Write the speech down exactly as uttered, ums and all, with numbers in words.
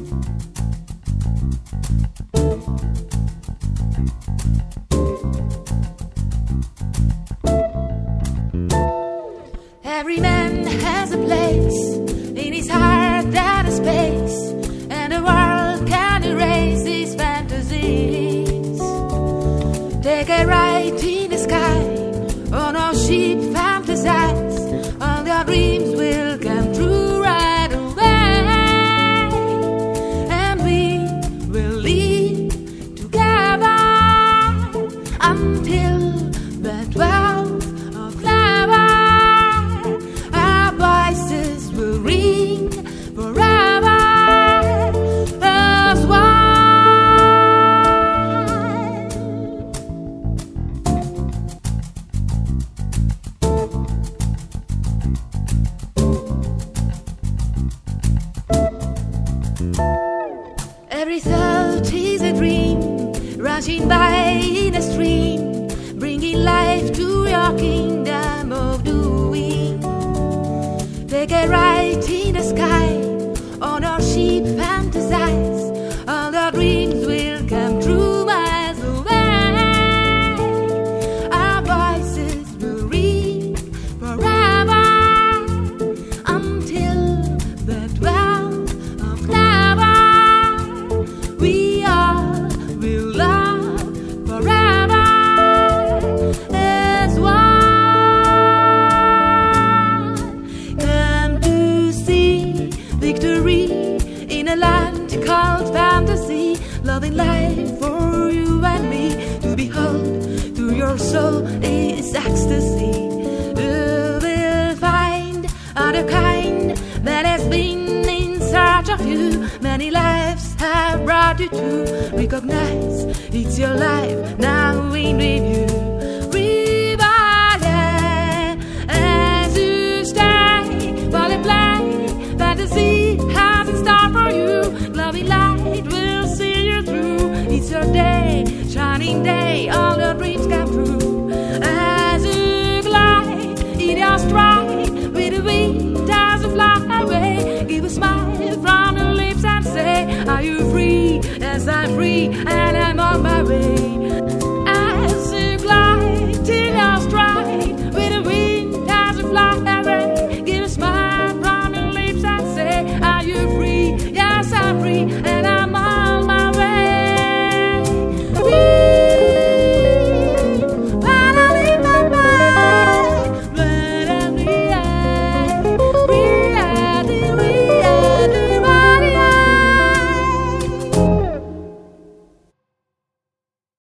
Every man has a place in his heart, that is space, and the world can erase his fantasies. Take a ride in the sky on our ship, fantasize, all your dreams will come true right away, and we will live together until the twelve of clover. Our voices will ring forever as one. Every thought is a dream, rushing by in a stream, bringing life to your kingdom of doing. Take a ride in the sky on our ship, fantasize, all our dreams will come true miles away. Our voices will ring forever until the twelve of clover. We all will love forever as one. Come to see victory in a land called fantasy, loving life for you and me. To behold through your soul is ecstasy. You will find other kind that has been in search of you. Many lives have brought you to recognize it's your life now in review. Revive it as you stay while you play. Fantasy has in store for you. Loving light will see you through. It's your day, shining day, all your dreams come true. As you glide in your stride with the wind as you fly away, give a smile from your lips and say, are you free? Yes, I'm free, and I